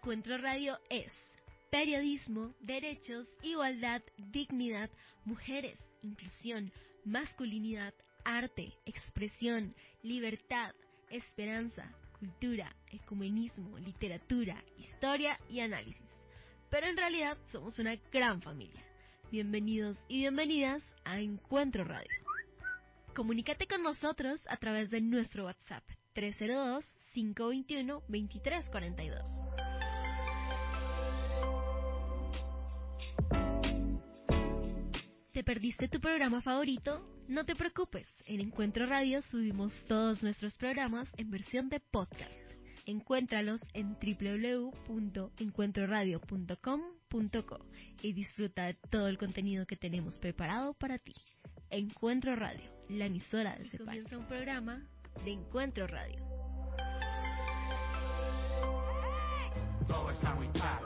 Encuentro Radio es periodismo, derechos, igualdad, dignidad, mujeres, inclusión, masculinidad, arte, expresión, libertad, esperanza, cultura, ecumenismo, literatura, historia y análisis. Pero en realidad somos una gran familia. Bienvenidos y bienvenidas a Encuentro Radio. Comunícate con nosotros a través de nuestro WhatsApp 302-521-2342. ¿Te perdiste tu programa favorito? No te preocupes, en Encuentro Radio subimos todos nuestros programas en versión de podcast. Encuéntralos en www.encuentroradio.com.co y disfruta de todo el contenido que tenemos preparado para ti. Encuentro Radio, la emisora de Cepal. Comienza un programa de Encuentro Radio. Todo está muy claro.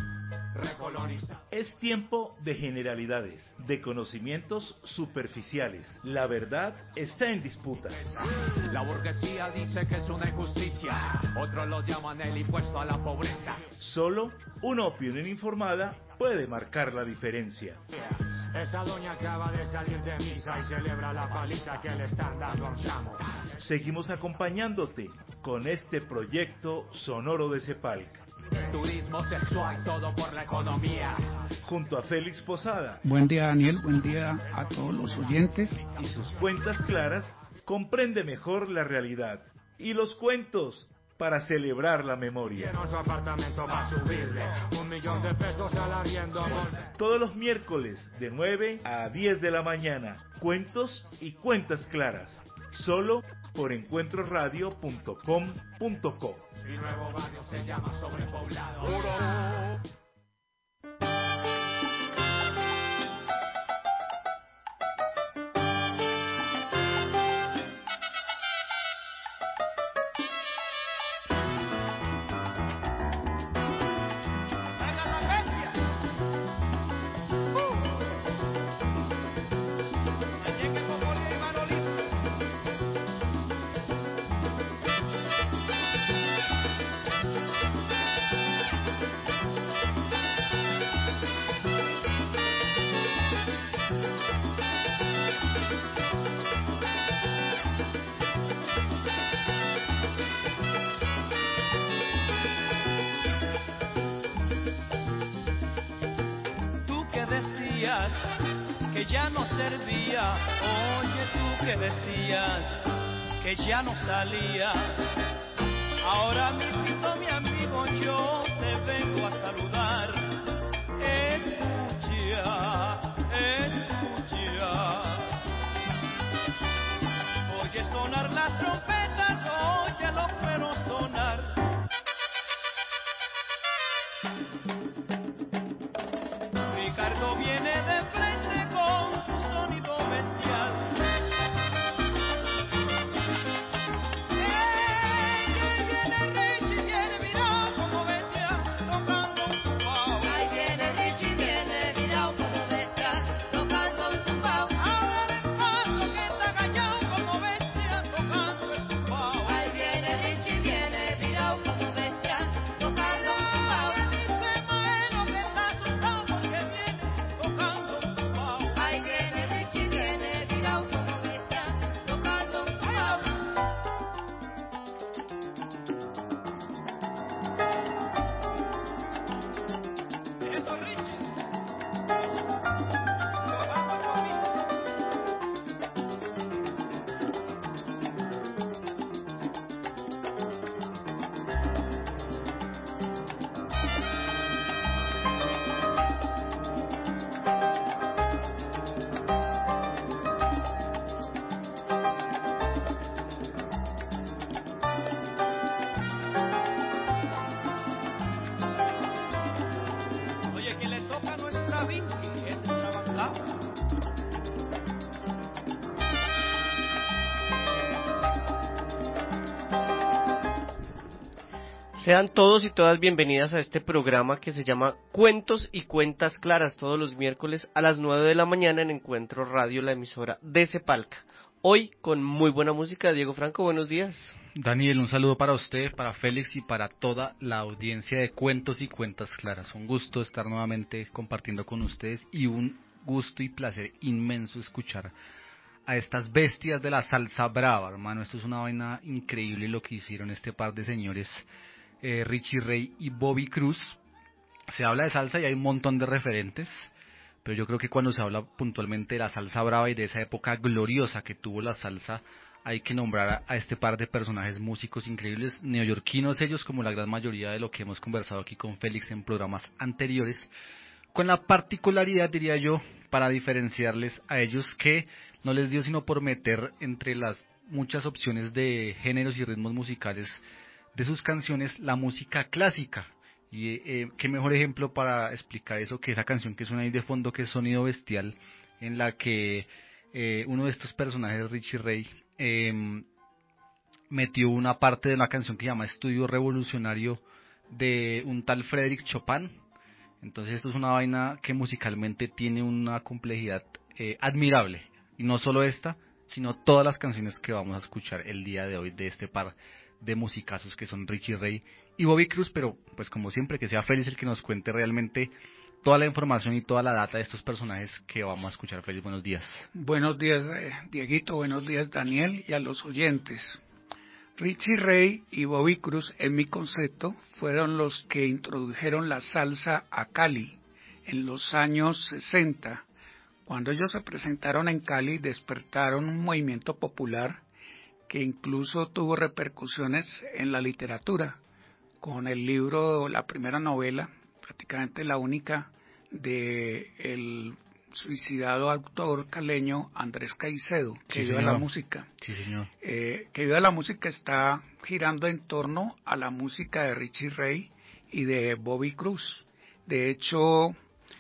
Es tiempo de generalidades, de conocimientos superficiales. La verdad está en disputa. La burguesía dice que es una injusticia, otros lo llaman el impuesto a la pobreza. Solo una opinión informada puede marcar la diferencia. Esa doña acaba de salir de misa y celebra la paliza que le están dando a un chamo. Seguimos acompañándote con este proyecto sonoro de Cepalca. Turismo sexual, todo por la economía. Junto a Félix Posada. Buen día, Daniel, buen día a todos los oyentes. Y sus cuentas claras, comprende mejor la realidad. Y los cuentos, para celebrar la memoria. Lleno su apartamento va a subirle $1,000,000 al arriendo. Todos los miércoles, de 9 a 10 de la mañana. Cuentos y cuentas claras. Solo por encuentroradio.com.co. Mi nuevo barrio se llama Sobrepoblado. Que ya no servía, oye tú que decías que ya no salía. Ahora mismo mi amigo yo te vengo a saludar. Escucha, escucha. Oye sonar las trompetas, oye los cueros sonar. Ricardo viene de frente con su sonido bestial. Richie viene, mira como bestia, tocando un tumbao. Ahí viene Richie, viene, mira como bestia, tocando un tumbao. Ahora el paso que está callado como bestia, tocando el tumbao. Ahí viene Richie, viene, mira como bestia, tocando un tumbao. Dice Maelo que está asustado porque viene tocando un tumbao. Ahí viene Richie, viene, mira como bestia, tocando un tumbao. Eso Richie. Tocando conmigo. Oye, que le toca a nuestra Vicky, es el trabancao. Sean todos y todas bienvenidas a este programa que se llama Cuentos y Cuentas Claras, todos los miércoles a las 9 de la mañana en Encuentro Radio, la emisora de Cepalca. Hoy con muy buena música. Diego Franco, buenos días. Daniel, un saludo para usted, para Félix y para toda la audiencia de Cuentos y Cuentas Claras. Un gusto estar nuevamente compartiendo con ustedes y un gusto y placer inmenso escuchar a estas bestias de la salsa brava, hermano. Esto es una vaina increíble lo que hicieron este par de señores, Richie Ray y Bobby Cruz. Se habla de salsa y hay un montón de referentes, pero yo creo que cuando se habla puntualmente de la salsa brava y de esa época gloriosa que tuvo la salsa, hay que nombrar a este par de personajes músicos increíbles, neoyorquinos ellos, como la gran mayoría de lo que hemos conversado aquí con Félix en programas anteriores, con la particularidad, diría yo, para diferenciarles a ellos, que no les dio sino por meter entre las muchas opciones de géneros y ritmos musicales de sus canciones la música clásica. Y qué mejor ejemplo para explicar eso que esa canción que suena ahí de fondo, que es Sonido Bestial, en la que uno de estos personajes, Richie Ray, metió una parte de una canción que se llama Estudio Revolucionario de un tal Frédéric Chopin. Entonces esto es una vaina que musicalmente tiene una complejidad admirable. Y no solo esta, sino todas las canciones que vamos a escuchar el día de hoy de este par de musicazos que son Richie Ray y Bobby Cruz. Pero pues como siempre, que sea Félix el que nos cuente realmente toda la información y toda la data de estos personajes que vamos a escuchar. Félix, buenos días. Buenos días, Dieguito, buenos días, Daniel, y a los oyentes. Richie Ray y Bobby Cruz, en mi concepto, fueron los que introdujeron la salsa a Cali en los años 60. Cuando ellos se presentaron en Cali, despertaron un movimiento popular que incluso tuvo repercusiones en la literatura, con el libro, la primera novela, prácticamente la única, de el suicidado autor caleño Andrés Caicedo, que Sí, dio a señor. la música. Sí, señor. Que dio a la música está girando en torno a la música de Richie Ray y de Bobby Cruz. De hecho,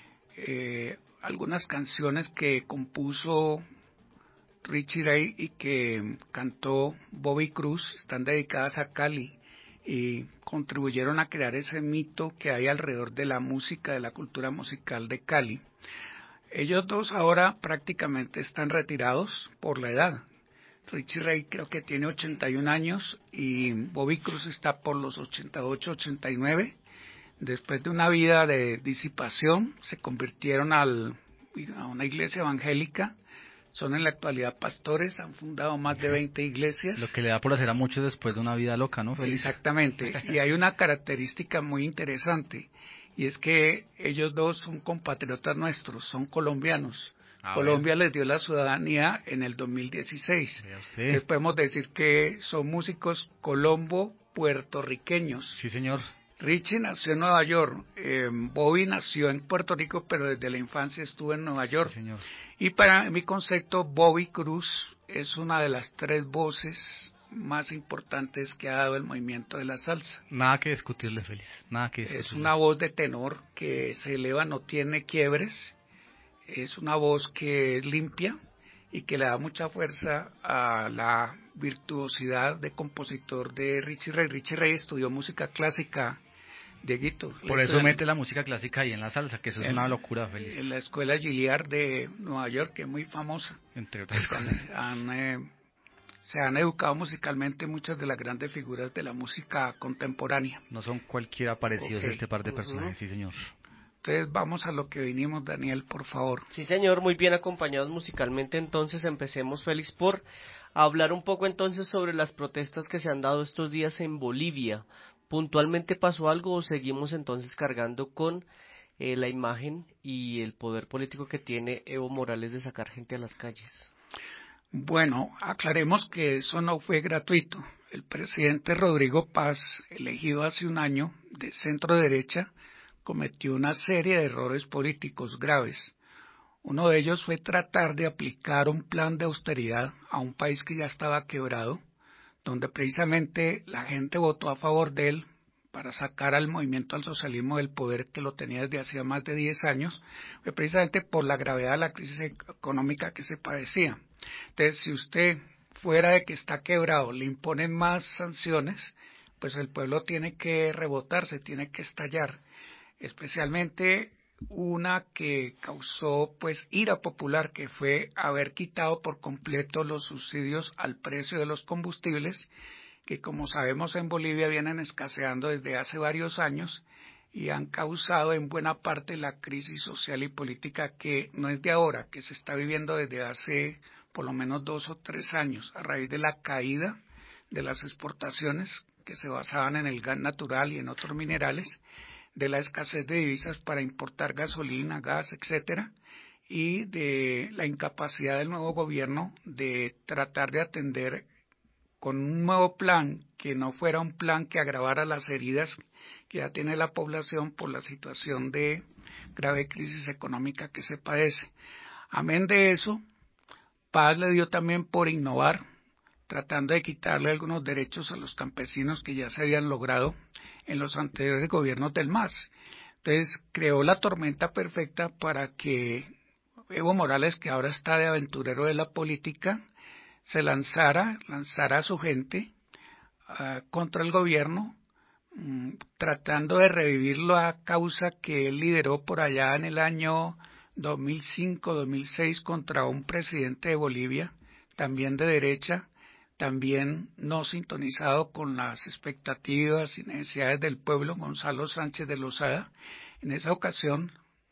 algunas canciones que compuso Richie Ray y que cantó Bobby Cruz están dedicadas a Cali y contribuyeron a crear ese mito que hay alrededor de la música, de la cultura musical de Cali. Ellos dos ahora prácticamente están retirados por la edad. Richie Ray creo que tiene 81 años y Bobby Cruz está por los 88, 89. Después de una vida de disipación, se convirtieron a una iglesia evangélica. Son en la actualidad pastores, han fundado más de 20 iglesias. Lo que le da por hacer a muchos después de una vida loca, ¿no, Félix? Exactamente, y hay una característica muy interesante, y es que ellos dos son compatriotas nuestros, son colombianos. Colombia les dio la ciudadanía en el 2016. Les podemos decir que son músicos colombo-puertorriqueños. Sí, señor. Richie nació en Nueva York, Bobby nació en Puerto Rico, pero desde la infancia estuvo en Nueva York. Sí, señor. Y para mi concepto, Bobby Cruz es una de las tres voces más importantes que ha dado el movimiento de la salsa. Nada que discutirle, Félix. Nada que discutirle. Es una voz de tenor que se eleva, no tiene quiebres. Es una voz que es limpia y que le da mucha fuerza a la virtuosidad de compositor de Richie Ray. Richie Ray estudió música clásica, Dieguito. Por eso mete la música clásica ahí en la salsa, que eso es una locura, Félix. En la escuela Juilliard de Nueva York, que es muy famosa. Entre otras cosas. Se han educado musicalmente muchas de las grandes figuras de la música contemporánea. No son cualquiera parecidos a este par de personajes, sí, señor. Entonces vamos a lo que vinimos, Daniel, por favor. Sí, señor, muy bien acompañados musicalmente. Entonces empecemos, Félix, por hablar un poco entonces sobre las protestas que se han dado estos días en Bolivia. ¿Puntualmente pasó algo o seguimos entonces cargando con la imagen y el poder político que tiene Evo Morales de sacar gente a las calles? Bueno, aclaremos que eso no fue gratuito. El presidente Rodrigo Paz, elegido hace un año de centro derecha, cometió una serie de errores políticos graves. Uno de ellos fue tratar de aplicar un plan de austeridad a un país que ya estaba quebrado, donde precisamente la gente votó a favor de él para sacar al movimiento al socialismo del poder, que lo tenía desde hacía más de 10 años, fue precisamente por la gravedad de la crisis económica que se padecía. Entonces, si usted, fuera de que está quebrado, le imponen más sanciones, pues el pueblo tiene que rebotarse, tiene que estallar. Especialmente una que causó pues ira popular, que fue haber quitado por completo los subsidios al precio de los combustibles, que como sabemos en Bolivia vienen escaseando desde hace varios años y han causado en buena parte la crisis social y política que no es de ahora, que se está viviendo desde hace por lo menos 2 o 3 años, a raíz de la caída de las exportaciones que se basaban en el gas natural y en otros minerales, de la escasez de divisas para importar gasolina, gas, etcétera, y de la incapacidad del nuevo gobierno de tratar de atender con un nuevo plan que no fuera un plan que agravara las heridas que ya tiene la población por la situación de grave crisis económica que se padece. Amén de eso, Paz le dio también por innovar, tratando de quitarle algunos derechos a los campesinos que ya se habían logrado en los anteriores gobiernos del MAS. Entonces creó la tormenta perfecta para que Evo Morales, que ahora está de aventurero de la política, se lanzara a su gente contra el gobierno, tratando de revivir la causa que él lideró por allá en el año 2005-2006 contra un presidente de Bolivia, también de derecha, también no sintonizado con las expectativas y necesidades del pueblo, Gonzalo Sánchez de Lozada. En esa ocasión,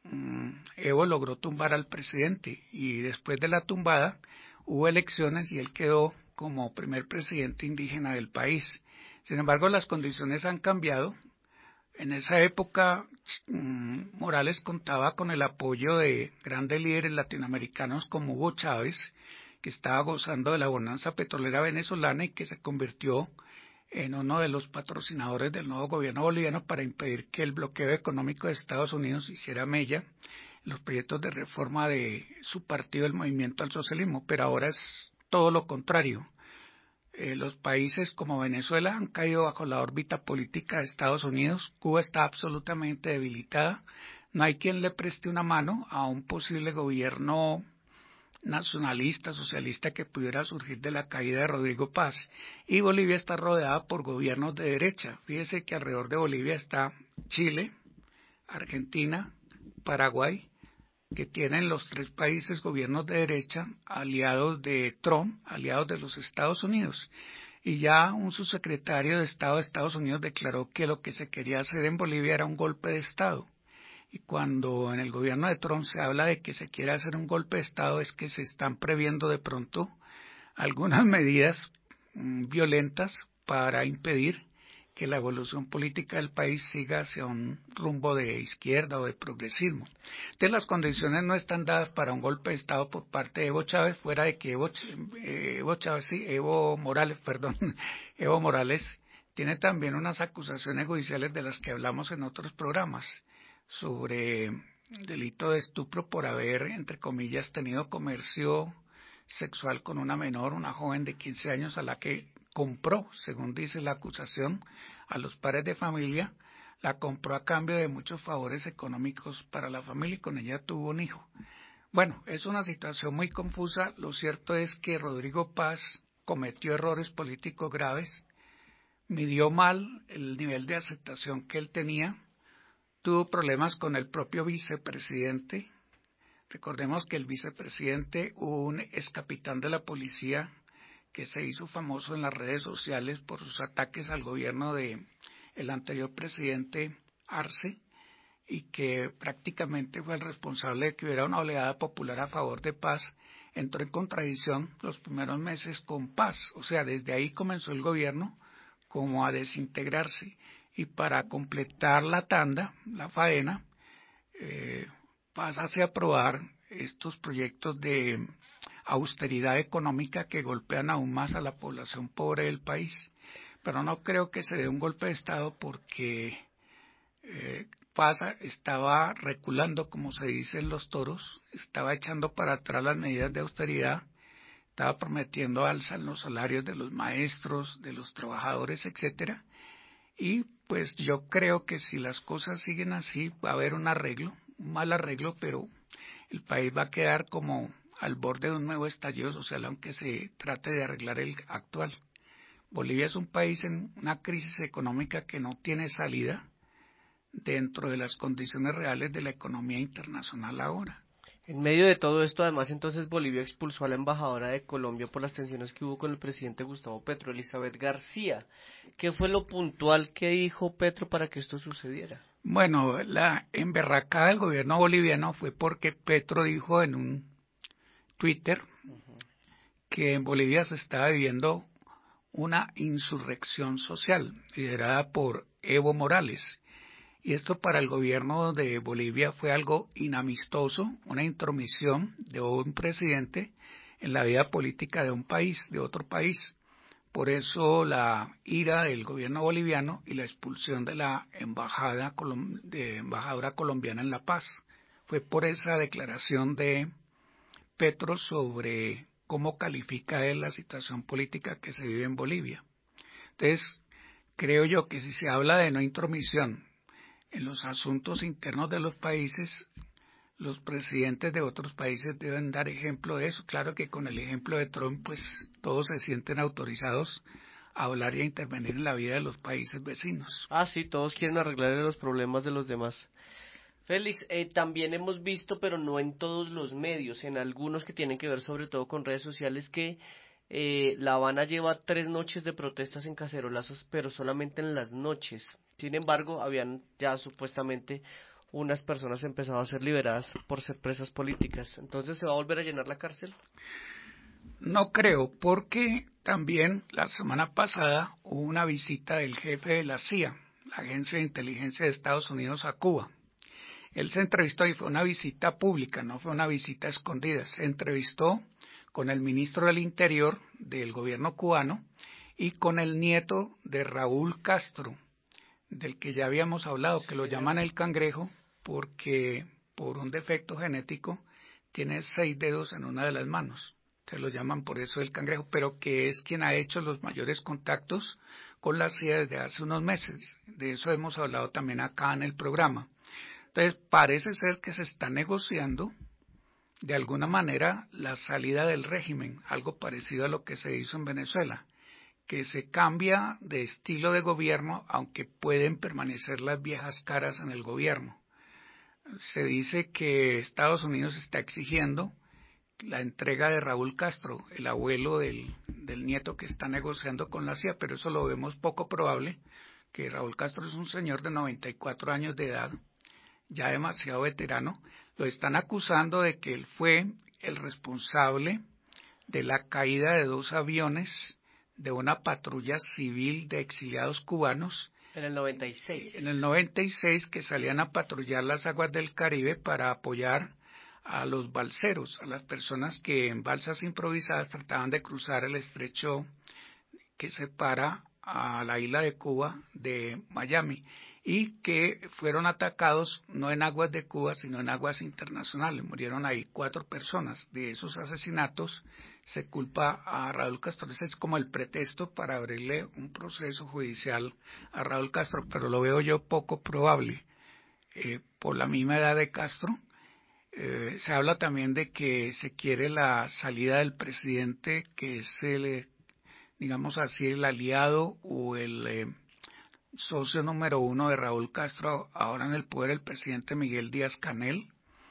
Evo logró tumbar al presidente y después de la tumbada hubo elecciones y él quedó como primer presidente indígena del país. Sin embargo, las condiciones han cambiado. En esa época, Morales contaba con el apoyo de grandes líderes latinoamericanos como Hugo Chávez, que estaba gozando de la bonanza petrolera venezolana y que se convirtió en uno de los patrocinadores del nuevo gobierno boliviano para impedir que el bloqueo económico de Estados Unidos hiciera mella en los proyectos de reforma de su partido, el Movimiento al Socialismo, pero ahora es todo lo contrario. Los países como Venezuela han caído bajo la órbita política de Estados Unidos, Cuba está absolutamente debilitada, no hay quien le preste una mano a un posible gobierno nacionalista, socialista que pudiera surgir de la caída de Rodrigo Paz, y Bolivia está rodeada por gobiernos de derecha. Fíjese que alrededor de Bolivia está Chile, Argentina, Paraguay, que tienen los 3 países gobiernos de derecha, aliados de Trump, aliados de los Estados Unidos. Y ya un subsecretario de Estado de Estados Unidos declaró que lo que se quería hacer en Bolivia era un golpe de Estado. Y cuando en el gobierno de Trump se habla de que se quiere hacer un golpe de Estado, es que se están previendo de pronto algunas medidas violentas para impedir que la evolución política del país siga hacia un rumbo de izquierda o de progresismo. Entonces las condiciones no están dadas para un golpe de Estado por parte de Evo Chávez, fuera de que Evo Morales tiene también unas acusaciones judiciales de las que hablamos en otros programas, sobre delito de estupro por haber, entre comillas, tenido comercio sexual con una menor, una joven de 15 años a la que compró, según dice la acusación, a los padres de familia, la compró a cambio de muchos favores económicos para la familia y con ella tuvo un hijo. Bueno, es una situación muy confusa. Lo cierto es que Rodrigo Paz cometió errores políticos graves, midió mal el nivel de aceptación que él tenía, tuvo problemas con el propio vicepresidente. Recordemos que el vicepresidente, un ex capitán de la policía que se hizo famoso en las redes sociales por sus ataques al gobierno de el anterior presidente Arce, y que prácticamente fue el responsable de que hubiera una oleada popular a favor de Paz, entró en contradicción los primeros meses con Paz. O sea, desde ahí comenzó el gobierno como a desintegrarse. Y para completar la tanda, la faena, Paz hace aprobar estos proyectos de austeridad económica que golpean aún más a la población pobre del país. Pero no creo que se dé un golpe de Estado porque Paz estaba reculando, como se dice en los toros, estaba echando para atrás las medidas de austeridad, estaba prometiendo alza en los salarios de los maestros, de los trabajadores, etcétera. Y pues yo creo que si las cosas siguen así va a haber un arreglo, un mal arreglo, pero el país va a quedar como al borde de un nuevo estallido social, aunque se trate de arreglar el actual. Bolivia es un país en una crisis económica que no tiene salida, dentro de las condiciones reales de la economía internacional ahora. En medio de todo esto, además, entonces Bolivia expulsó a la embajadora de Colombia por las tensiones que hubo con el presidente Gustavo Petro, Elizabeth García. ¿Qué fue lo puntual que dijo Petro para que esto sucediera? Bueno, la emberracada del gobierno boliviano fue porque Petro dijo en un Twitter que en Bolivia se estaba viviendo una insurrección social liderada por Evo Morales. Y esto para el gobierno de Bolivia fue algo inamistoso, una intromisión de un presidente en la vida política de un país, de otro país. Por eso la ira del gobierno boliviano y la expulsión de la embajadora colombiana en La Paz. Fue por esa declaración de Petro sobre cómo califica él la situación política que se vive en Bolivia. Entonces, creo yo que si se habla de no intromisión en los asuntos internos de los países, los presidentes de otros países deben dar ejemplo de eso. Claro que con el ejemplo de Trump, pues todos se sienten autorizados a hablar y a intervenir en la vida de los países vecinos. Ah, sí, todos quieren arreglar los problemas de los demás. Félix, también hemos visto, pero no en todos los medios, en algunos que tienen que ver sobre todo con redes sociales, que La Habana lleva 3 noches de protestas en cacerolazos, pero solamente en las noches. Sin embargo, habían ya supuestamente unas personas empezado a ser liberadas por ser presas políticas. Entonces, ¿se va a volver a llenar la cárcel? No creo, porque también la semana pasada hubo una visita del jefe de la CIA, la Agencia de Inteligencia de Estados Unidos, a Cuba. Él se entrevistó y fue una visita pública, no fue una visita escondida. Se entrevistó con el ministro del Interior del gobierno cubano y con el nieto de Raúl Castro, del que ya habíamos hablado, que lo llaman el cangrejo porque por un defecto genético tiene 6 dedos en una de las manos. Se lo llaman por eso el cangrejo, pero que es quien ha hecho los mayores contactos con la CIA desde hace unos meses. De eso hemos hablado también acá en el programa. Entonces, parece ser que se está negociando de alguna manera la salida del régimen, algo parecido a lo que se hizo en Venezuela, que se cambia de estilo de gobierno, aunque pueden permanecer las viejas caras en el gobierno. Se dice que Estados Unidos está exigiendo la entrega de Raúl Castro, el abuelo del nieto que está negociando con la CIA, pero eso lo vemos poco probable, que Raúl Castro es un señor de 94 años de edad, ya demasiado veterano. Lo están acusando de que él fue el responsable de la caída de 2 aviones de una patrulla civil de exiliados cubanos. En el 96. En el 96, que salían a patrullar las aguas del Caribe para apoyar a los balseros, a las personas que en balsas improvisadas trataban de cruzar el estrecho que separa a la isla de Cuba de Miami, y que fueron atacados no en aguas de Cuba sino en aguas internacionales. Murieron ahí 4 personas. De esos asesinatos se culpa a Raúl Castro. Ese es como el pretexto para abrirle un proceso judicial a Raúl Castro, pero lo veo yo poco probable. Por la misma edad de Castro, se habla también de que se quiere la salida del presidente, que es el, digamos así, el aliado o el socio número 1 de Raúl Castro, ahora en el poder, el presidente Miguel Díaz-Canel,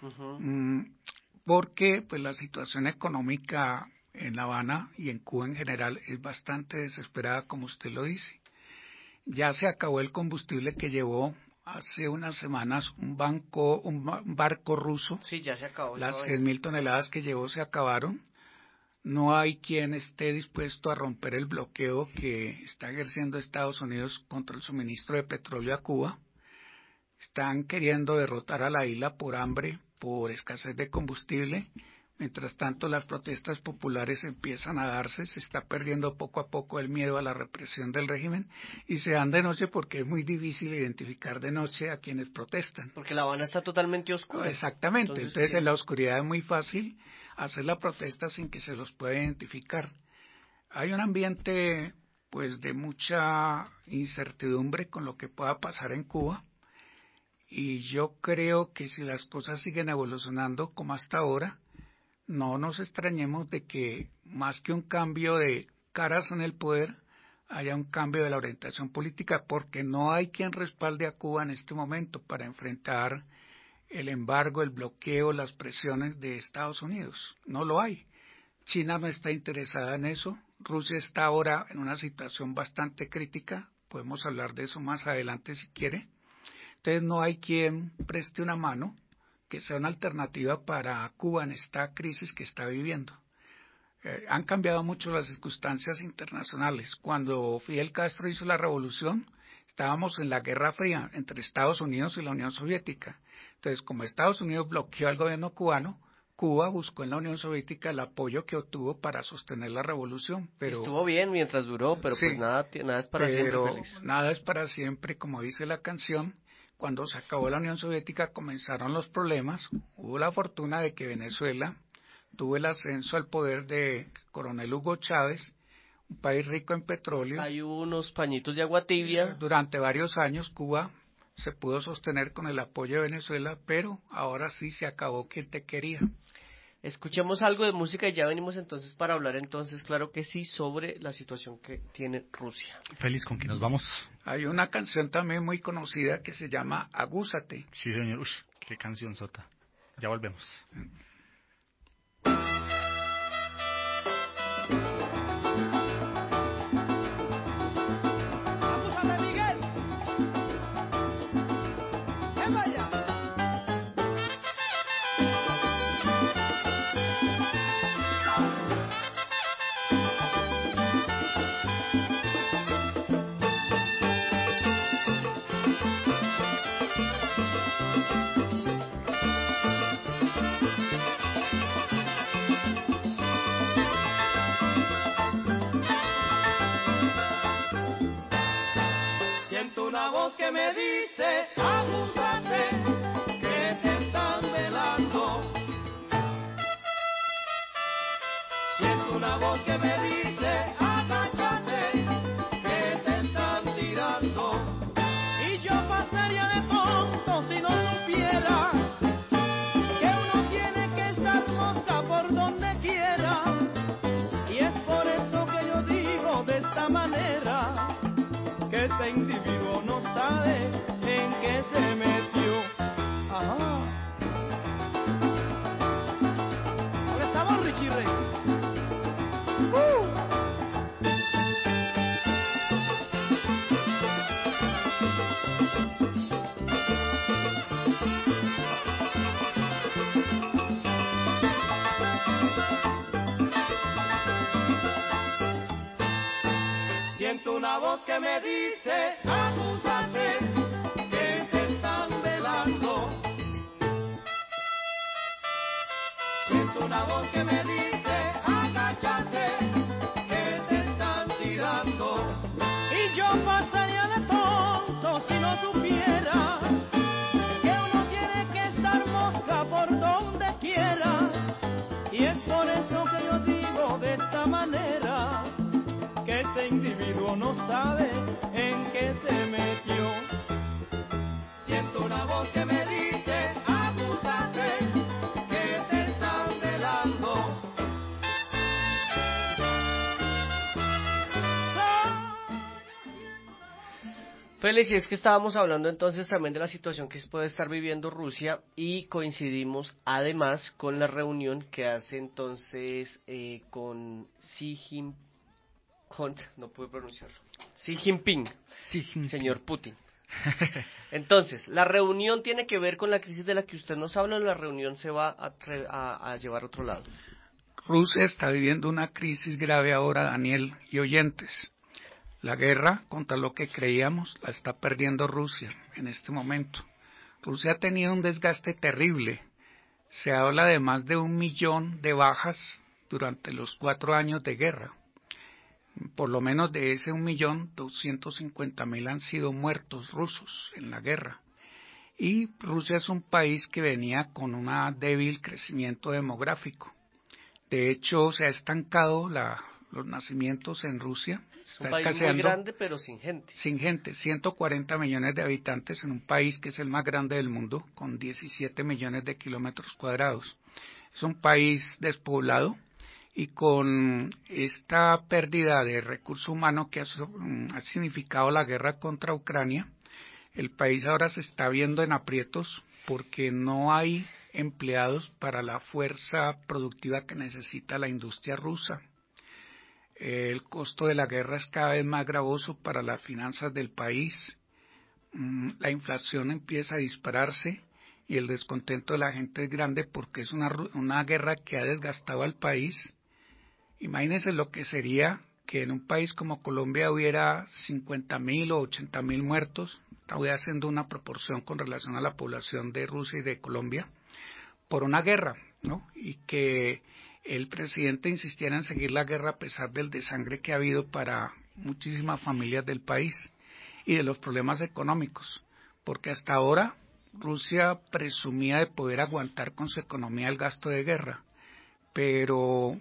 porque pues la situación económica en La Habana y en Cuba en general es bastante desesperada, como usted lo dice. Ya se acabó el combustible que llevó hace unas semanas un barco ruso. Sí, ya se acabó. Las 100.000 toneladas que llevó se acabaron. No hay quien esté dispuesto a romper el bloqueo que está ejerciendo Estados Unidos contra el suministro de petróleo a Cuba. Están queriendo derrotar a la isla por hambre, por escasez de combustible. Mientras tanto, las protestas populares empiezan a darse, se está perdiendo poco a poco el miedo a la represión del régimen y se dan de noche porque es muy difícil identificar de noche a quienes protestan. Porque La Habana está totalmente oscura. Exactamente, entonces en la oscuridad es muy fácil hacer la protesta sin que se los pueda identificar. Hay un ambiente pues de mucha incertidumbre con lo que pueda pasar en Cuba, y yo creo que si las cosas siguen evolucionando como hasta ahora, no nos extrañemos de que más que un cambio de caras en el poder, haya un cambio de la orientación política, porque no hay quien respalde a Cuba en este momento para enfrentar el embargo, el bloqueo, las presiones de Estados Unidos. No lo hay. China no está interesada en eso. Rusia está ahora en una situación bastante crítica. Podemos hablar de eso más adelante si quiere. Entonces no hay quien preste una mano que sea una alternativa para Cuba en esta crisis que está viviendo. Han cambiado mucho las circunstancias internacionales. Cuando Fidel Castro hizo la revolución, estábamos en la Guerra Fría entre Estados Unidos y la Unión Soviética. Entonces, como Estados Unidos bloqueó al gobierno cubano, Cuba buscó en la Unión Soviética el apoyo que obtuvo para sostener la revolución. Pero estuvo bien mientras duró, pero sí, pues nada es para siempre, Félix. Nada es para siempre, como dice la canción. Cuando se acabó la Unión Soviética comenzaron los problemas. Hubo la fortuna de que Venezuela tuvo el ascenso al poder de Coronel Hugo Chávez, un país rico en petróleo. Hay unos pañitos de agua tibia. Durante varios años Cuba se pudo sostener con el apoyo de Venezuela, pero ahora sí se acabó quien te quería. Escuchemos algo de música y ya venimos entonces para hablar entonces, claro que sí, sobre la situación que tiene Rusia. Félix, ¿con quién nos vamos? Hay una canción también muy conocida que se llama Agúzate. Sí, señor. Uy, qué canción sota. Ya volvemos. Siento una voz que me dice, abúsate, que te están velando. Siento una voz que me dice, agáchate, que te están tirando. Y yo pasaría de tonto si no supiera que uno tiene que estar mosca por donde quiera. Y es por eso que yo digo de esta manera, que este individuo no sabe en qué se metió. Ajá. Con esa voz, Richie Rey. Siento una voz que me dice, abúsate, que te están velando. Siento una voz que me dice, agáchate, que te están tirando. Y yo pasaría de tonto si no supiera que uno tiene que estar mosca por donde quiera. Y es por eso que yo digo de esta manera, que este individuo no sabe en qué se metió. Siento una voz que me dice, abúsate, que te están velando. Félix, y es que estábamos hablando entonces también de la situación que puede estar viviendo Rusia y coincidimos además con la reunión que hace entonces con Xi Jinping. No puedo pronunciarlo. Xi Jinping, señor Putin. Entonces, ¿la reunión tiene que ver con la crisis de la que usted nos habla o la reunión se va a llevar a otro lado? Rusia está viviendo una crisis grave ahora, Daniel y oyentes. La guerra contra lo que creíamos la está perdiendo Rusia en este momento. Rusia ha tenido un desgaste terrible. Se habla de más de 1 millón de bajas durante los 4 años de guerra. Por lo menos de ese 1.250.000 han sido muertos rusos en la guerra. Y Rusia es un país que venía con un débil crecimiento demográfico. De hecho, se ha estancado los nacimientos en Rusia. Es un país muy grande, pero sin gente. Sin gente, 140 millones de habitantes en un país que es el más grande del mundo, con 17 millones de kilómetros cuadrados. Es un país despoblado y con esta pérdida de recurso humano que ha significado la guerra contra Ucrania, el país ahora se está viendo en aprietos porque no hay empleados para la fuerza productiva que necesita la industria rusa. El costo de la guerra es cada vez más gravoso para las finanzas del país. La inflación empieza a dispararse y el descontento de la gente es grande porque es una guerra que ha desgastado al país. Imagínense lo que sería que en un país como Colombia hubiera 50.000 o 80.000 muertos, voy haciendo una proporción con relación a la población de Rusia y de Colombia, por una guerra, ¿no? Y que el presidente insistiera en seguir la guerra a pesar del desangre que ha habido para muchísimas familias del país y de los problemas económicos, porque hasta ahora Rusia presumía de poder aguantar con su economía el gasto de guerra, pero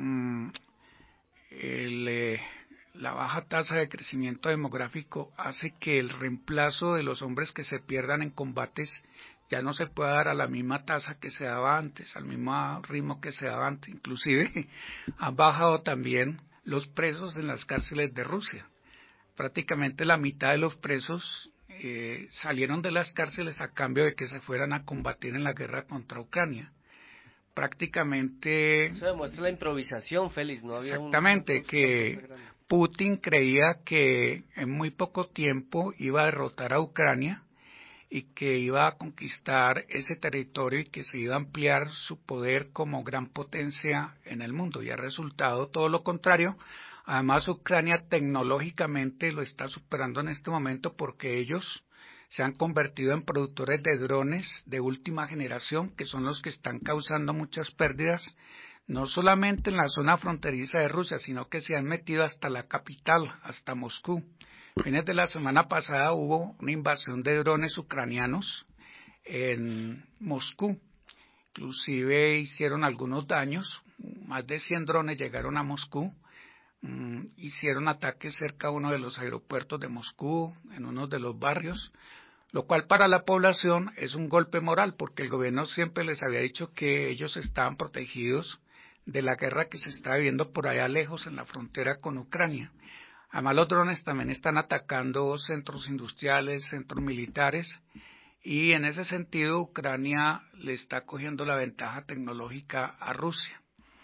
la baja tasa de crecimiento demográfico hace que el reemplazo de los hombres que se pierdan en combates ya no se pueda dar a la misma tasa que se daba antes, al mismo ritmo que se daba antes. Inclusive han bajado también los presos en las cárceles de Rusia. Prácticamente la mitad de los presos salieron de las cárceles a cambio de que se fueran a combatir en la guerra contra Ucrania. Prácticamente... Eso demuestra la improvisación, Félix, ¿no? Había exactamente, que Putin creía que en muy poco tiempo iba a derrotar a Ucrania y que iba a conquistar ese territorio y que se iba a ampliar su poder como gran potencia en el mundo, y ha resultado todo lo contrario. Además, Ucrania tecnológicamente lo está superando en este momento porque ellos se han convertido en productores de drones de última generación, que son los que están causando muchas pérdidas, no solamente en la zona fronteriza de Rusia, sino que se han metido hasta la capital, hasta Moscú. Fines de la semana pasada hubo una invasión de drones ucranianos en Moscú. Inclusive hicieron algunos daños, más de 100 drones llegaron a Moscú, hicieron ataques cerca de uno de los aeropuertos de Moscú, en uno de los barrios, lo cual para la población es un golpe moral, porque el gobierno siempre les había dicho que ellos estaban protegidos de la guerra que se está viviendo por allá lejos en la frontera con Ucrania. Además, los drones también están atacando centros industriales, centros militares, y en ese sentido Ucrania le está cogiendo la ventaja tecnológica a Rusia.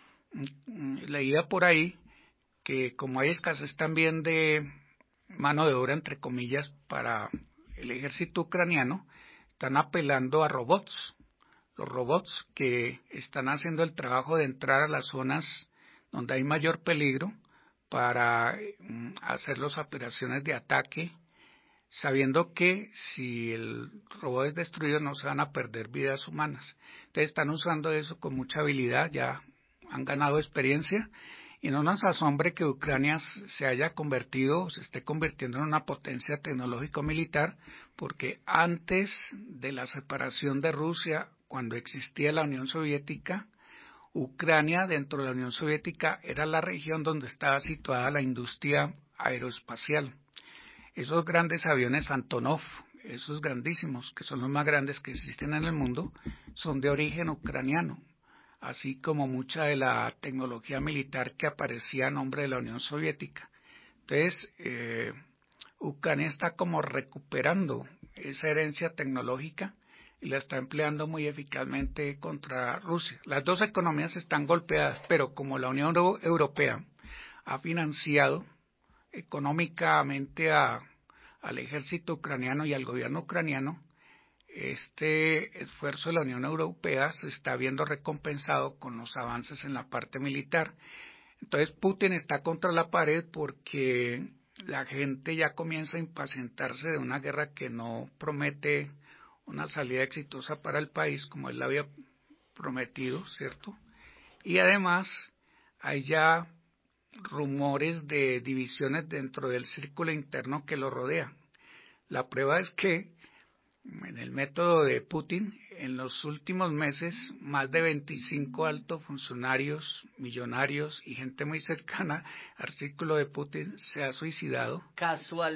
Leía por ahí que como hay escasez también de mano de obra, entre comillas, para el ejército ucraniano, están apelando a robots. Los robots que están haciendo el trabajo de entrar a las zonas donde hay mayor peligro para hacer las operaciones de ataque, sabiendo que si el robot es destruido no se van a perder vidas humanas. Entonces están usando eso con mucha habilidad, ya han ganado experiencia, y no nos asombre que Ucrania se haya convertido, se esté convirtiendo en una potencia tecnológico-militar, porque antes de la separación de Rusia, cuando existía la Unión Soviética, Ucrania, dentro de la Unión Soviética, era la región donde estaba situada la industria aeroespacial. Esos grandes aviones Antonov, esos grandísimos, que son los más grandes que existen en el mundo, son de origen ucraniano, así como mucha de la tecnología militar que aparecía a nombre de la Unión Soviética. Entonces, Ucrania está como recuperando esa herencia tecnológica y la está empleando muy eficazmente contra Rusia. Las dos economías están golpeadas, pero como la Unión Europea ha financiado económicamente al ejército ucraniano y al gobierno ucraniano, este esfuerzo de la Unión Europea se está viendo recompensado con los avances en la parte militar. Entonces Putin está contra la pared porque la gente ya comienza a impacientarse de una guerra que no promete una salida exitosa para el país como él la había prometido, ¿cierto? Y además hay ya rumores de divisiones dentro del círculo interno que lo rodea. La prueba es que en el método de Putin, en los últimos meses, más de 25 altos funcionarios, millonarios y gente muy cercana al círculo de Putin se ha suicidado.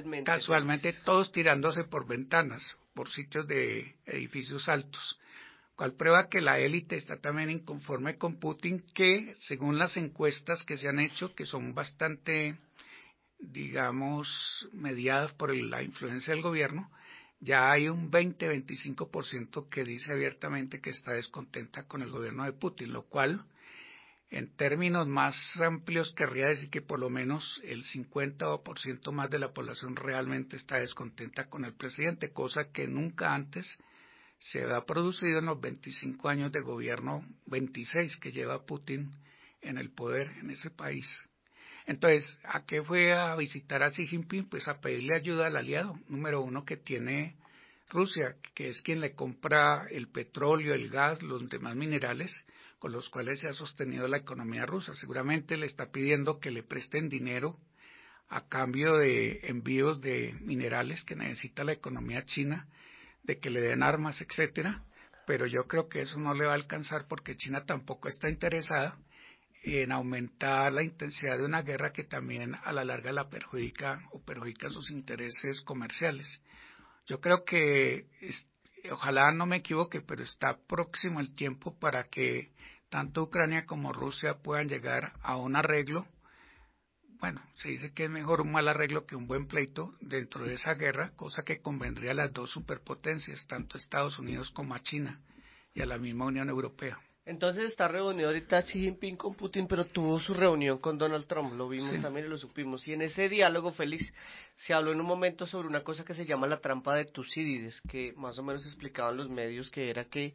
Casualmente, todos tirándose por ventanas, por sitios de edificios altos, cual prueba que la élite está también inconforme con Putin, que según las encuestas que se han hecho, que son bastante, digamos, mediadas por la influencia del gobierno, ya hay un 20-25% que dice abiertamente que está descontenta con el gobierno de Putin, lo cual en términos más amplios querría decir que por lo menos el 50% más de la población realmente está descontenta con el presidente, cosa que nunca antes se ha producido en los 25 años de gobierno, 26 que lleva Putin en el poder en ese país. Entonces, ¿a qué fue a visitar a Xi Jinping? Pues a pedirle ayuda al aliado número uno que tiene Rusia, que es quien le compra el petróleo, el gas, los demás minerales con los cuales se ha sostenido la economía rusa. Seguramente le está pidiendo que le presten dinero a cambio de envíos de minerales que necesita la economía china, de que le den armas, etcétera, pero yo creo que eso no le va a alcanzar porque China tampoco está interesada en aumentar la intensidad de una guerra que también a la larga la perjudica o perjudica sus intereses comerciales. Yo creo que, ojalá no me equivoque, pero está próximo el tiempo para que tanto Ucrania como Rusia puedan llegar a un arreglo. Bueno, se dice que es mejor un mal arreglo que un buen pleito dentro de esa guerra, cosa que convendría a las dos superpotencias, tanto a Estados Unidos como a China y a la misma Unión Europea. Entonces está reunido ahorita Xi Jinping con Putin, pero tuvo su reunión con Donald Trump, lo vimos Sí. también y lo supimos. Y en ese diálogo, Félix, se habló en un momento sobre una cosa que se llama la trampa de Tucídides, que más o menos explicaban los medios que era que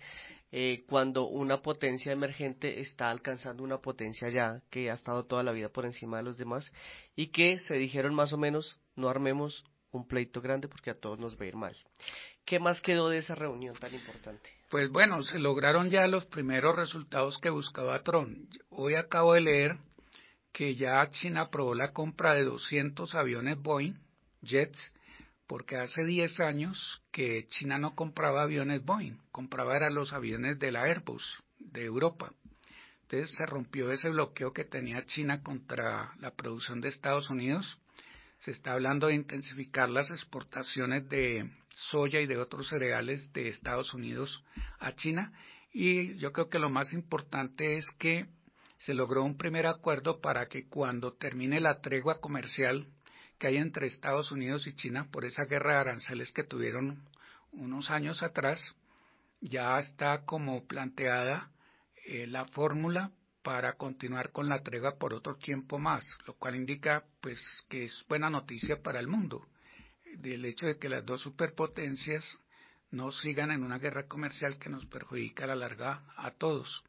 cuando una potencia emergente está alcanzando una potencia ya que ha estado toda la vida por encima de los demás, y que se dijeron más o menos, no armemos un pleito grande porque a todos nos va a ir mal. ¿Qué más quedó de esa reunión tan importante? Pues bueno, se lograron ya los primeros resultados que buscaba Trump. Hoy acabo de leer que ya China aprobó la compra de 200 aviones Boeing, jets, porque hace 10 años que China no compraba aviones Boeing, compraba eran los aviones de la Airbus de Europa. Entonces se rompió ese bloqueo que tenía China contra la producción de Estados Unidos. Se está hablando de intensificar las exportaciones de soya y de otros cereales de Estados Unidos a China, y yo creo que lo más importante es que se logró un primer acuerdo para que cuando termine la tregua comercial que hay entre Estados Unidos y China por esa guerra de aranceles que tuvieron unos años atrás, ya está como planteada la fórmula para continuar con la tregua por otro tiempo más, lo cual indica pues que es buena noticia para el mundo, del hecho de que las dos superpotencias no sigan en una guerra comercial que nos perjudica a la larga a todos.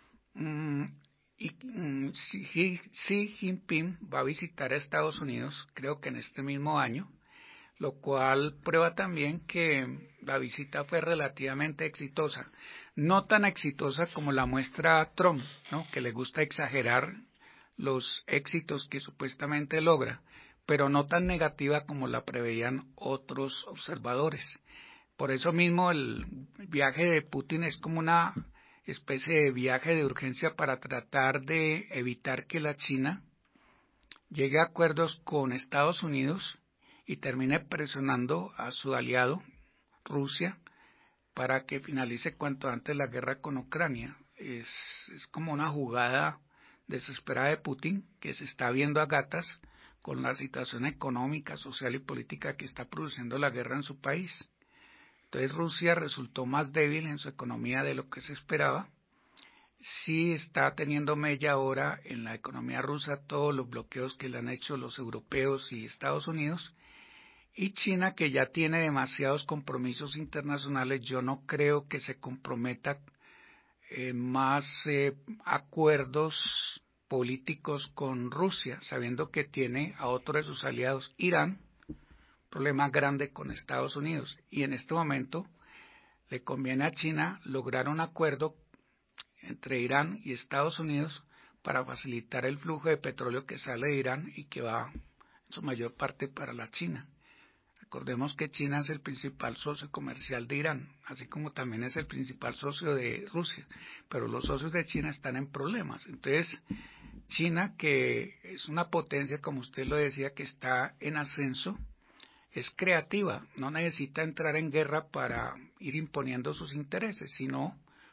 Xi Jinping va a visitar a Estados Unidos, creo que en este mismo año, lo cual prueba también que la visita fue relativamente exitosa. No tan exitosa como la muestra Trump, ¿no?, que le gusta exagerar los éxitos que supuestamente logra, pero no tan negativa como la preveían otros observadores. Por eso mismo el viaje de Putin es como una especie de viaje de urgencia para tratar de evitar que la China llegue a acuerdos con Estados Unidos y termine presionando a su aliado, Rusia, para que finalice cuanto antes la guerra con Ucrania. Es como una jugada desesperada de Putin, que se está viendo a gatas con la situación económica, social y política que está produciendo la guerra en su país. Entonces Rusia resultó más débil en su economía de lo que se esperaba. Sí está teniendo mella ahora en la economía rusa todos los bloqueos que le han hecho los europeos y Estados Unidos. Y China, que ya tiene demasiados compromisos internacionales, yo no creo que se comprometa más acuerdos políticos con Rusia, sabiendo que tiene a otro de sus aliados, Irán, problema grande con Estados Unidos. Y en este momento le conviene a China lograr un acuerdo entre Irán y Estados Unidos para facilitar el flujo de petróleo que sale de Irán y que va en su mayor parte para la China. Recordemos que China es el principal socio comercial de Irán, así como también es el principal socio de Rusia, pero los socios de China están en problemas. Entonces, China, que es una potencia, como usted lo decía, que está en ascenso, es creativa, no necesita entrar en guerra para ir imponiendo sus intereses, sino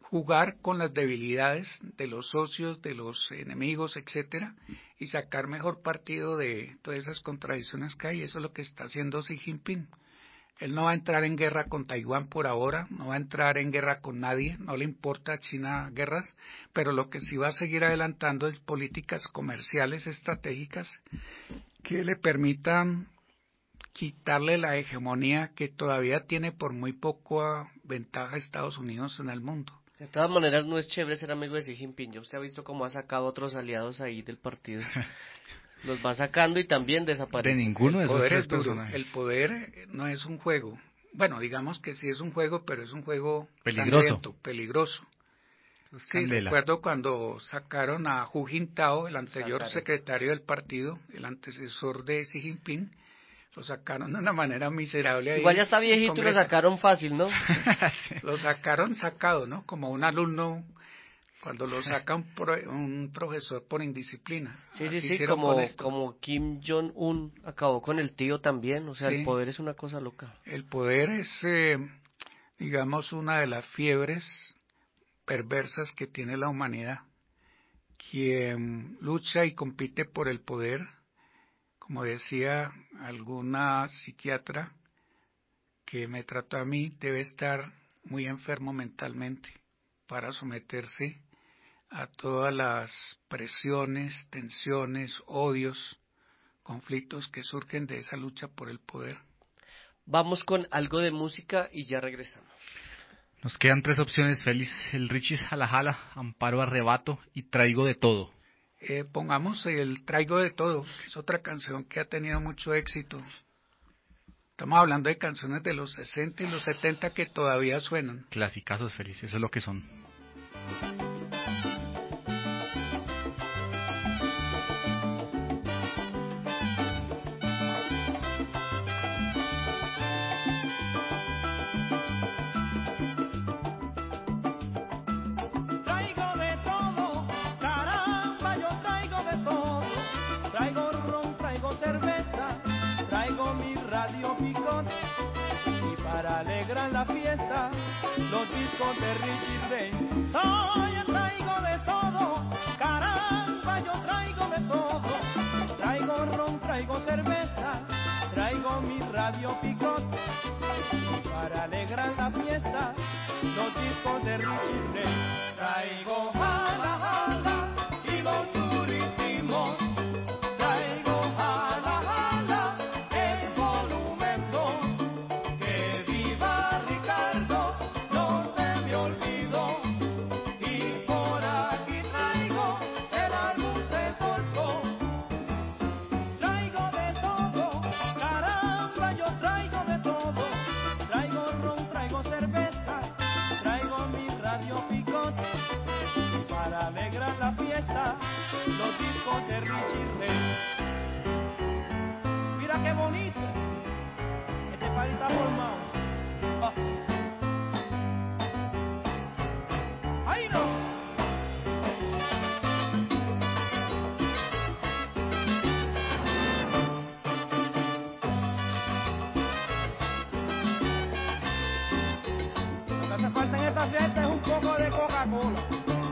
jugar con las debilidades de los socios, de los enemigos, etcétera, y sacar mejor partido de todas esas contradicciones que hay. Eso es lo que está haciendo Xi Jinping. Él no va a entrar en guerra con Taiwán por ahora, no va a entrar en guerra con nadie, no le importa a China guerras, pero lo que sí va a seguir adelantando es políticas comerciales estratégicas que le permitan quitarle la hegemonía que todavía tiene por muy poca ventaja Estados Unidos en el mundo. De todas maneras, no es chévere ser amigo de Xi Jinping. Ya usted ha visto cómo ha sacado a otros aliados ahí del partido. Los va sacando y también desaparece. De ninguno de esos tres duro. personajes. El poder no es un juego. Bueno, digamos que sí es un juego, pero es un juego peligroso. Peligroso. Sí, recuerdo cuando sacaron a Hu Jintao, el anterior secretario del partido, el antecesor de Xi Jinping, lo sacaron de una manera miserable. Igual ya está viejito y lo sacaron fácil, ¿no? Lo sacaron sacado, ¿no? Como un alumno cuando lo saca un profesor por indisciplina. Sí, como Kim Jong-un acabó con el tío también, o sea, sí. El poder es una cosa loca. El poder es, digamos, una de las fiebres perversas que tiene la humanidad. Quien lucha y compite por el poder, como decía alguna psiquiatra que me trató a mí, debe estar muy enfermo mentalmente para someterse a todas las presiones, tensiones, odios, conflictos que surgen de esa lucha por el poder. Vamos con algo de música y ya regresamos. Nos quedan 3 opciones, Félix: el Richis Jala Jala, Amparo Arrebato y Traigo de Todo. Pongamos el Traigo de Todo, que es otra canción que ha tenido mucho éxito. Estamos hablando de canciones de los 60 y los 70 que todavía suenan. Clasicazos, Félix, eso es lo que son. Alegran la fiesta, los discos de Richie Ray. Yo traigo de todo, caramba, yo traigo de todo. Traigo ron, traigo cerveza, traigo mi radio picot. Y para alegrar la fiesta, los discos de Richie Ray. Traigo jala, jala y los durísimos. Traigo jala, jala, el volumen 2. Los discos de Richie Ray. Mira qué bonito. Este país está formado. ¡Ay, no! Lo que hace falta en esta fiesta es un poco de Coca-Cola.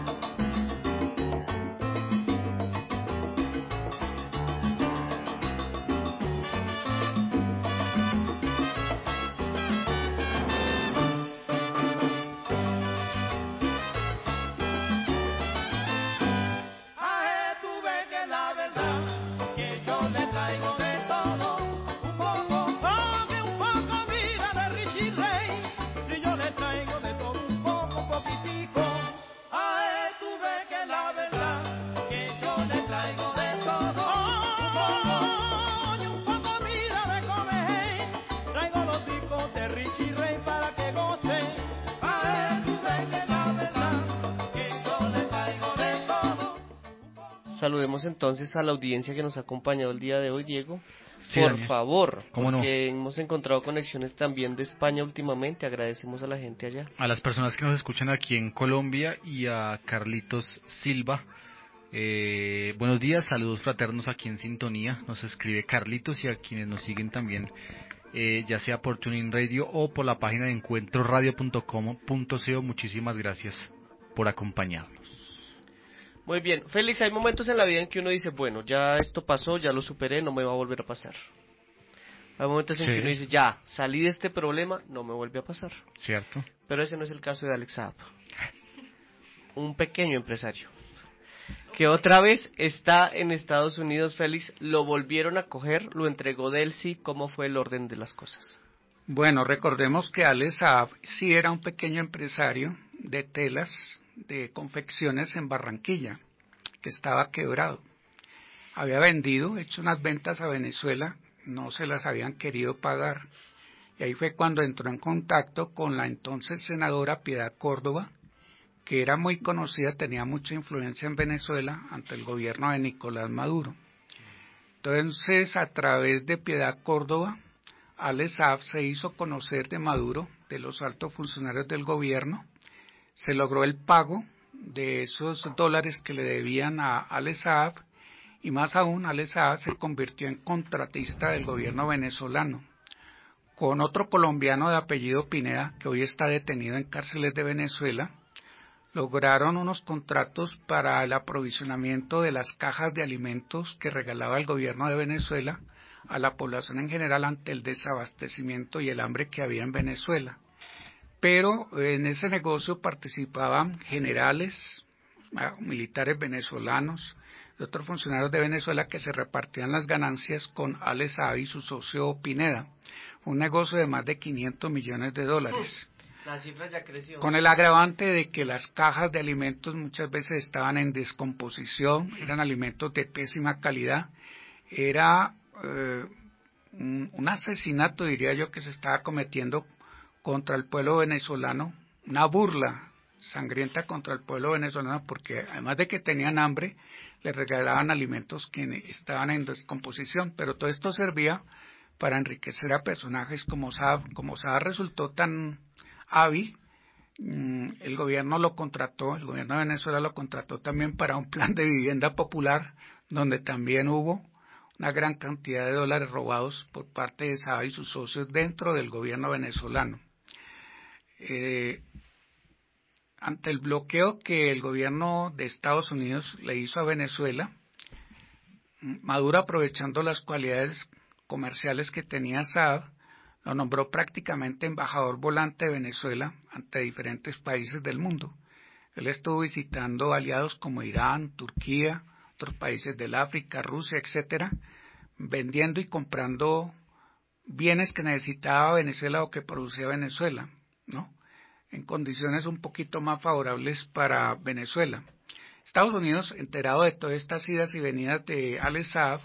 Saludemos entonces a la audiencia que nos ha acompañado el día de hoy, Diego. Sí, por Daniel. favor, ¿Cómo no? porque hemos encontrado conexiones también de España últimamente. Agradecemos a la gente allá. A las personas que nos escuchan aquí en Colombia y a Carlitos Silva. Buenos días, saludos fraternos aquí en sintonía. Nos escribe Carlitos, y a quienes nos siguen también, ya sea por TuneIn Radio o por la página de encuentroradio.com.co. Muchísimas gracias. por acompañarnos. Muy bien, Félix, hay momentos en la vida en que uno dice, bueno, ya esto pasó, ya lo superé, no me va a volver a pasar. Hay momentos en Sí. que uno dice, ya, salí de este problema, no me vuelve a pasar. ¿Cierto? Pero ese no es el caso de Alex Saab, un pequeño empresario, que otra vez está en Estados Unidos. Félix, lo volvieron a coger, lo entregó Delcy. ¿Cómo fue el orden de las cosas? Bueno, recordemos que Alex Saab sí era un pequeño empresario de telas, de confecciones en Barranquilla, que estaba quebrado. Había vendido, hecho unas ventas a Venezuela, no se las habían querido pagar. Y ahí fue cuando entró en contacto con la entonces senadora Piedad Córdoba, que era muy conocida, tenía mucha influencia en Venezuela ante el gobierno de Nicolás Maduro. Entonces, a través de Piedad Córdoba, Alex Saab se hizo conocer de Maduro, de los altos funcionarios del gobierno, se logró el pago de esos dólares que le debían a Alex Saab, y más aún Alex Saab se convirtió en contratista del gobierno venezolano, con otro colombiano de apellido Pineda, que hoy está detenido en cárceles de Venezuela. Lograron unos contratos para el aprovisionamiento de las cajas de alimentos que regalaba el gobierno de Venezuela a la población en general ante el desabastecimiento y el hambre que había en Venezuela. Pero en ese negocio participaban generales, militares venezolanos y otros funcionarios de Venezuela que se repartían las ganancias con Alex Saab y su socio Pineda. Un negocio de más de $500 millones. La cifra ya creció. Con el agravante de que las cajas de alimentos muchas veces estaban en descomposición, eran alimentos de pésima calidad. Era un asesinato, diría yo, que se estaba cometiendo contra el pueblo venezolano, una burla sangrienta contra el pueblo venezolano, porque además de que tenían hambre, les regalaban alimentos que estaban en descomposición, pero todo esto servía para enriquecer a personajes como Saab. Como Saab resultó tan hábil, el gobierno lo contrató, el gobierno de Venezuela lo contrató también para un plan de vivienda popular, donde también hubo una gran cantidad de dólares robados por parte de Saab y sus socios dentro del gobierno venezolano. Ante el bloqueo que el gobierno de Estados Unidos le hizo a Venezuela, Maduro, aprovechando las cualidades comerciales que tenía Saab, lo nombró prácticamente embajador volante de Venezuela ante diferentes países del mundo. Él estuvo visitando aliados como Irán, Turquía, otros países del África, Rusia, etcétera, vendiendo y comprando bienes que necesitaba Venezuela o que producía Venezuela, ¿no?, en condiciones un poquito más favorables para Venezuela. Estados Unidos, enterado de todas estas idas y venidas de Alex Saab,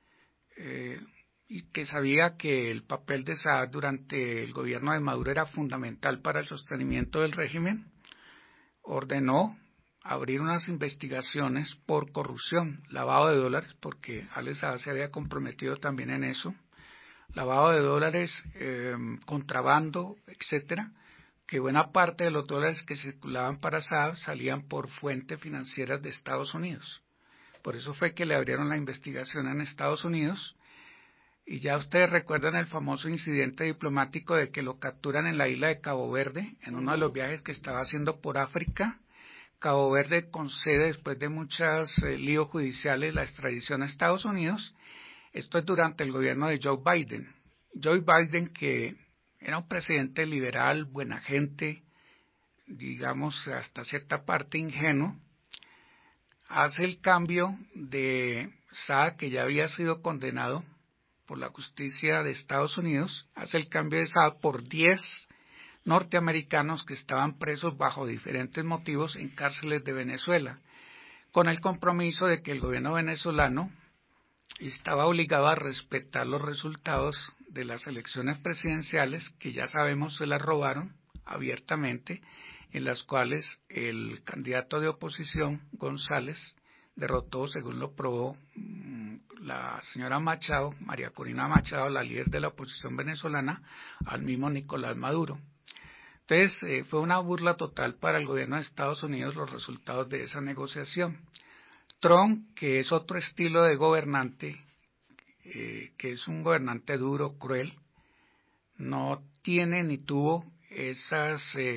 y que sabía que el papel de Saab durante el gobierno de Maduro era fundamental para el sostenimiento del régimen, ordenó abrir unas investigaciones por corrupción, lavado de dólares, porque Alex Saab se había comprometido también en eso, lavado de dólares, contrabando, etcétera, que buena parte de los dólares que circulaban para Saab salían por fuentes financieras de Estados Unidos. Por eso fue que le abrieron la investigación en Estados Unidos. Y ya ustedes recuerdan el famoso incidente diplomático de que lo capturan en la isla de Cabo Verde, en uno de los viajes que estaba haciendo por África. Cabo Verde concede, después de muchos líos judiciales, la extradición a Estados Unidos. Esto es durante el gobierno de Joe Biden. Joe Biden, que era un presidente liberal, buena gente, digamos hasta cierta parte ingenuo, hace el cambio de Saab, que ya había sido condenado por la justicia de Estados Unidos, hace el cambio de Saab por 10 norteamericanos que estaban presos bajo diferentes motivos en cárceles de Venezuela, con el compromiso de que el gobierno venezolano estaba obligado a respetar los resultados de las elecciones presidenciales, que ya sabemos se las robaron abiertamente, en las cuales el candidato de oposición, González, derrotó, según lo probó la señora Machado, María Corina Machado, la líder de la oposición venezolana, al mismo Nicolás Maduro. Entonces fue una burla total para el gobierno de Estados Unidos los resultados de esa negociación. Trump, que es otro estilo de gobernante, que es un gobernante duro, cruel, no tiene ni tuvo esas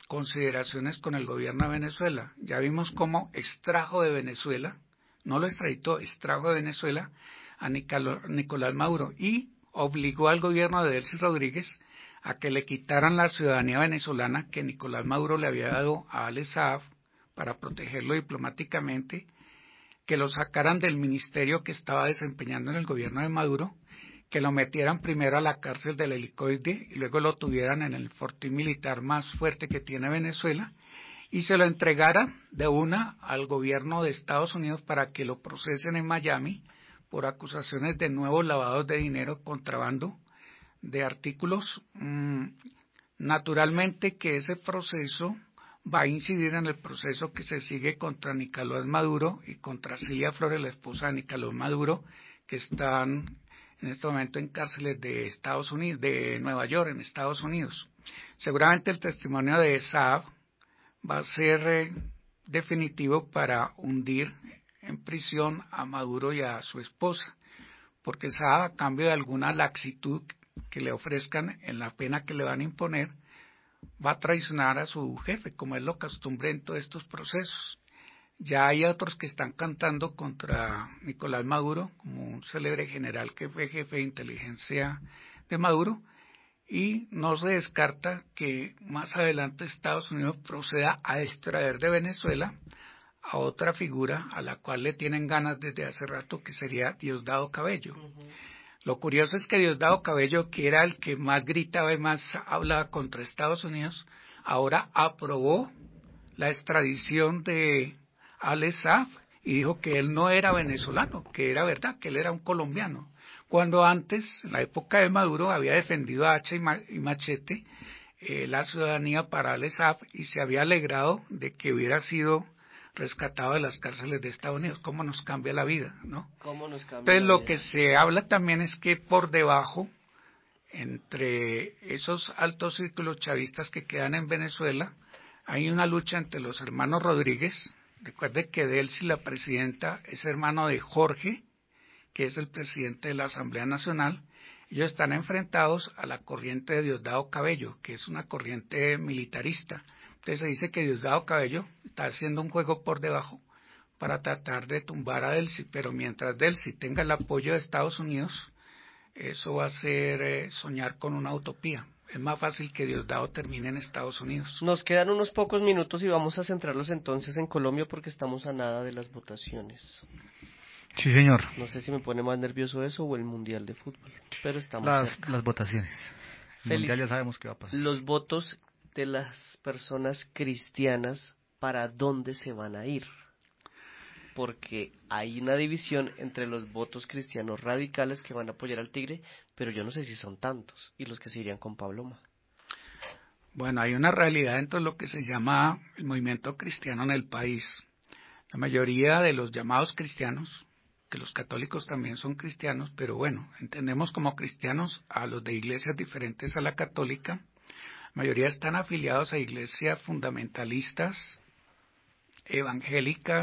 consideraciones con el gobierno de Venezuela. Ya vimos cómo extrajo de Venezuela, no lo extraditó, extrajo de Venezuela a Nicolás Maduro y obligó al gobierno de Delcy Rodríguez a que le quitaran la ciudadanía venezolana que Nicolás Maduro le había dado a Alex Saab para protegerlo diplomáticamente, que lo sacaran del ministerio que estaba desempeñando en el gobierno de Maduro, que lo metieran primero a la cárcel del Helicoide y luego lo tuvieran en el fortín militar más fuerte que tiene Venezuela y se lo entregara de una al gobierno de Estados Unidos para que lo procesen en Miami por acusaciones de nuevos lavados de dinero, contrabando de artículos. Naturalmente que ese proceso va a incidir en el proceso que se sigue contra Nicolás Maduro y contra Cilia Flores, la esposa de Nicolás Maduro, que están en este momento en cárceles de Estados Unidos, de Nueva York, en Estados Unidos. Seguramente el testimonio de Saab va a ser definitivo para hundir en prisión a Maduro y a su esposa, porque Saab, a cambio de alguna laxitud que le ofrezcan en la pena que le van a imponer, va a traicionar a su jefe, como es lo costumbre en todos estos procesos. Ya hay otros que están cantando contra Nicolás Maduro, como un célebre general que fue jefe de inteligencia de Maduro, y no se descarta que más adelante Estados Unidos proceda a extraer de Venezuela a otra figura a la cual le tienen ganas desde hace rato, que sería Diosdado Cabello. Lo curioso es que Diosdado Cabello, que era el que más gritaba y más hablaba contra Estados Unidos, ahora aprobó la extradición de Alex Saab y dijo que él no era venezolano, que era verdad, que él era un colombiano, cuando antes, en la época de Maduro, había defendido a hacha y machete la ciudadanía para Alex Saab y se había alegrado de que hubiera sido rescatado de las cárceles de Estados Unidos. ¿Cómo nos cambia la vida, no? ¿Cómo nos cambia Entonces la lo vida? que se habla también es que por debajo, entre esos altos círculos chavistas que quedan en Venezuela, hay una lucha entre los hermanos Rodríguez. Recuerde que Delcy, la presidenta, es hermano de Jorge, que es el presidente de la Asamblea Nacional. Ellos están enfrentados a la corriente de Diosdado Cabello, que es una corriente militarista. Entonces se dice que Diosdado Cabello está haciendo un juego por debajo para tratar de tumbar a Delcy, pero mientras Delcy tenga el apoyo de Estados Unidos, eso va a ser soñar con una utopía. Es más fácil que Diosdado termine en Estados Unidos. Nos quedan unos pocos minutos y vamos a centrarlos entonces en Colombia porque estamos a nada de las votaciones. Sí, señor. No sé si me pone más nervioso eso o el Mundial de Fútbol, pero estamos cerca. Las votaciones. El Mundial ya sabemos qué va a pasar. Los votos de las personas cristianas, ¿para dónde se van a ir? Porque hay una división entre los votos cristianos radicales que van a apoyar al Tigre, pero yo no sé si son tantos, y los que se irían con Pabloma. Bueno, hay una realidad dentro de lo que se llama el movimiento cristiano en el país. La mayoría de los llamados cristianos, que los católicos también son cristianos, pero bueno, entendemos como cristianos a los de iglesias diferentes a la católica. La mayoría están afiliados a iglesias fundamentalistas, evangélicas,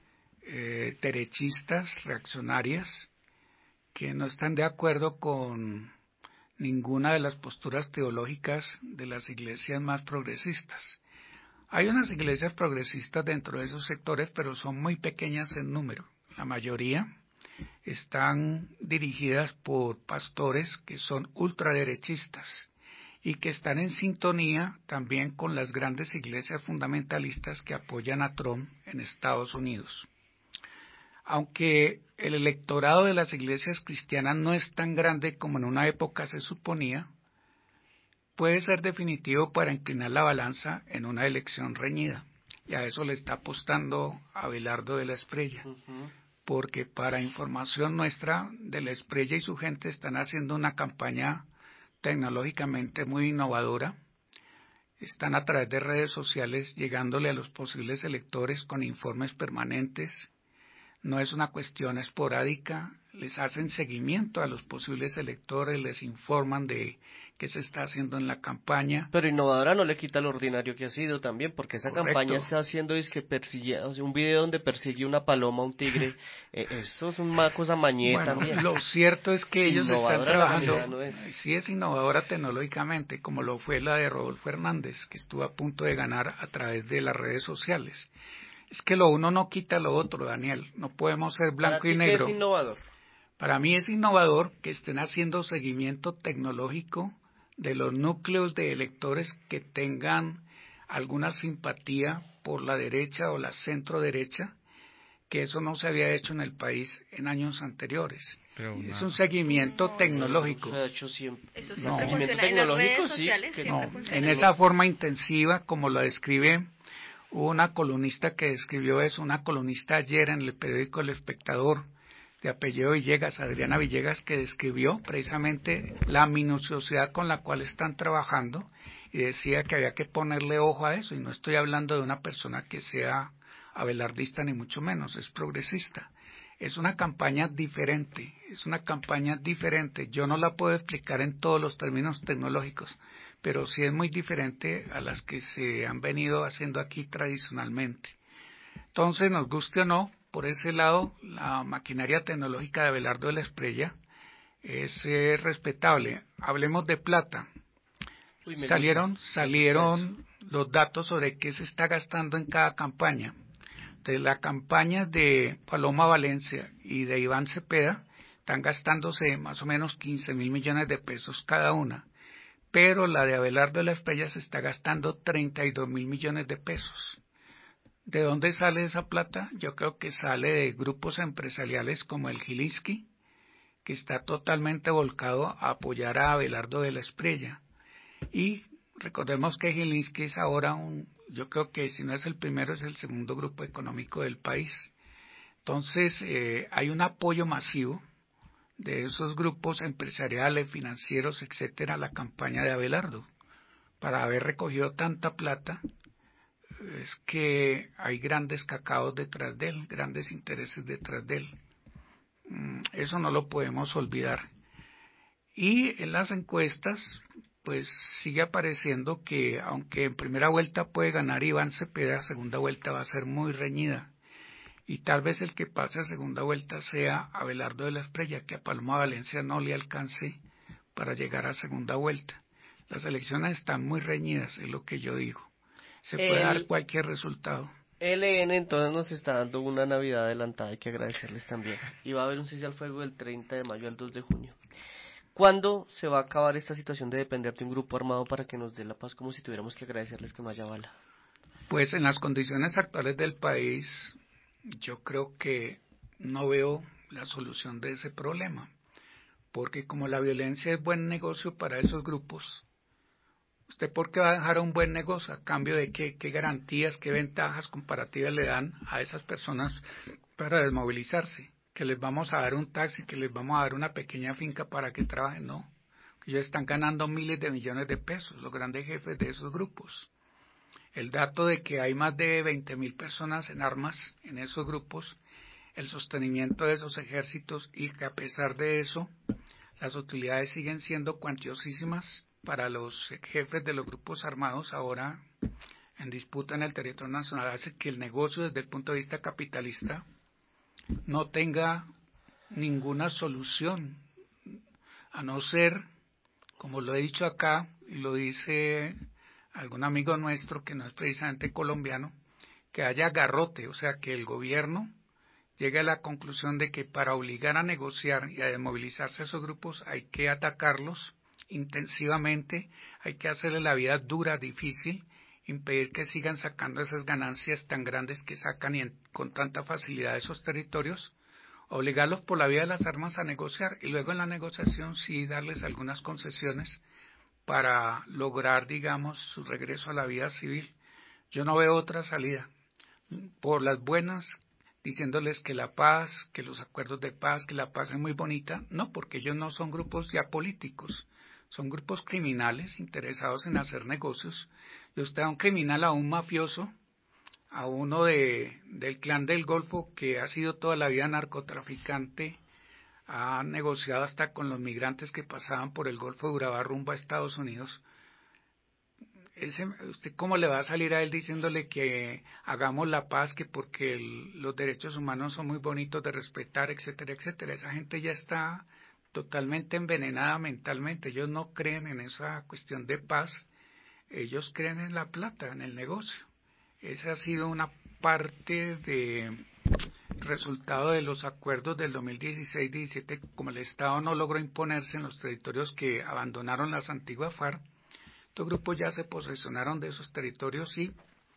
derechistas, reaccionarias, que no están de acuerdo con ninguna de las posturas teológicas de las iglesias más progresistas. Hay unas iglesias progresistas dentro de esos sectores, pero son muy pequeñas en número. La mayoría están dirigidas por pastores que son ultraderechistas y que están en sintonía también con las grandes iglesias fundamentalistas que apoyan a Trump en Estados Unidos. Aunque el electorado de las iglesias cristianas no es tan grande como en una época se suponía, puede ser definitivo para inclinar la balanza en una elección reñida. Y a eso le está apostando Abelardo de la Espriella. Porque para información nuestra, de la Espriella y su gente están haciendo una campaña tecnológicamente muy innovadora. Están a través de redes sociales llegándole a los posibles electores con informes permanentes no es una cuestión esporádica, les hacen seguimiento a los posibles electores, les informan de qué se está haciendo en la campaña. Pero Innovadora no le quita lo ordinario que ha sido también, porque esa Correcto. campaña está haciendo persigue, o sea, un video donde persigue una paloma, un tigre, eso es una cosa mañé Bueno, también. lo cierto es que ellos están Innovadora la trabajando, comunidad no es. sí es innovadora tecnológicamente, como lo fue la de Rodolfo Hernández, que estuvo a punto de ganar a través de las redes sociales. Es que lo uno no quita lo otro, Daniel, no podemos ser blanco y negro. ¿Para ti qué es innovador? Para mí es innovador que estén haciendo seguimiento tecnológico de los núcleos de electores que tengan alguna simpatía por la derecha o la centro derecha, que eso no se había hecho en el país en años anteriores. Es un seguimiento tecnológico. Se ha hecho siempre. Eso No. siempre Seguimiento funciona en las redes tecnológico, sí, sociales, que siempre No, funciona. en esa forma intensiva, como lo describe, hubo una columnista que describió eso, una columnista ayer en el periódico El Espectador, de apellido Villegas, Adriana Villegas, que describió precisamente la minuciosidad con la cual están trabajando y decía que había que ponerle ojo a eso, y no estoy hablando de una persona que sea abelardista ni mucho menos, es progresista. Es una campaña diferente, yo no la puedo explicar en todos los términos tecnológicos, pero sí es muy diferente a las que se han venido haciendo aquí tradicionalmente. Entonces, nos guste o no, por ese lado, la maquinaria tecnológica de Abelardo de la Espriella es respetable. Hablemos de plata. Salieron los datos sobre qué se está gastando en cada campaña. De las campañas de Paloma Valencia y de Iván Cepeda, están gastándose más o menos 15.000 millones de pesos cada una. Pero la de Abelardo de la Espriella se está gastando 32.000 millones de pesos. ¿De dónde sale esa plata? Yo creo que sale de grupos empresariales como el Gilinski, que está totalmente volcado a apoyar a Abelardo de la Espriella. Y recordemos que Gilinski es ahora yo creo que si no es el primero, es el segundo grupo económico del país. Entonces, hay un apoyo masivo de esos grupos empresariales, financieros, etcétera, a la campaña de Abelardo. Para haber recogido tanta plata, es que hay grandes cacaos detrás de él, grandes intereses detrás de él. Eso no lo podemos olvidar. Y en las encuestas, pues sigue apareciendo que, aunque en primera vuelta puede ganar Iván Cepeda, segunda vuelta va a ser muy reñida. Y tal vez el que pase a segunda vuelta sea Abelardo de la Espriella, que a Paloma Valencia no le alcance para llegar a segunda vuelta. Las elecciones están muy reñidas, es lo que yo digo. Se puede dar cualquier resultado. LN entonces nos está dando una Navidad adelantada, hay que agradecerles también. Y va a haber un cese al fuego del 30 de mayo al 2 de junio. ¿Cuándo se va a acabar esta situación de depender de un grupo armado para que nos dé la paz, como si tuviéramos que agradecerles que no haya bala? Pues en las condiciones actuales del país, yo creo que no veo la solución de ese problema, porque como la violencia es buen negocio para esos grupos, ¿usted por qué va a dejar un buen negocio? ¿A cambio de qué garantías, qué ventajas comparativas le dan a esas personas para desmovilizarse? ¿Que les vamos a dar un taxi, que les vamos a dar una pequeña finca para que trabajen? No, ellos están ganando miles de millones de pesos, los grandes jefes de esos grupos. El dato de que hay más de 20.000 personas en armas en esos grupos, el sostenimiento de esos ejércitos, y que a pesar de eso, las utilidades siguen siendo cuantiosísimas para los jefes de los grupos armados ahora en disputa en el territorio nacional, hace que el negocio desde el punto de vista capitalista no tenga ninguna solución, a no ser, como lo he dicho acá y lo dice algún amigo nuestro que no es precisamente colombiano, que haya garrote, o sea, que el gobierno llegue a la conclusión de que para obligar a negociar y a desmovilizarse a esos grupos hay que atacarlos intensivamente, hay que hacerle la vida dura, difícil, impedir que sigan sacando esas ganancias tan grandes que sacan con tanta facilidad de esos territorios, obligarlos por la vía de las armas a negociar y luego en la negociación sí darles algunas concesiones para lograr, digamos, su regreso a la vida civil. Yo no veo otra salida. Por las buenas, diciéndoles que la paz, que los acuerdos de paz, que la paz es muy bonita, no, porque ellos no son grupos ya políticos, son grupos criminales interesados en hacer negocios. Y usted a un criminal, a un mafioso, a uno del clan del Golfo, que ha sido toda la vida narcotraficante, ha negociado hasta con los migrantes que pasaban por el Golfo de Urabá rumbo a Estados Unidos. ¿Usted cómo le va a salir a él diciéndole que hagamos la paz, que porque los derechos humanos son muy bonitos de respetar, etcétera, etcétera? Esa gente ya está totalmente envenenada mentalmente. Ellos no creen en esa cuestión de paz, ellos creen en la plata, en el negocio. Esa ha sido una parte de resultado de los acuerdos del 2016-17, como el Estado no logró imponerse en los territorios que abandonaron las antiguas FARC. Estos grupos ya se posesionaron de esos territorios y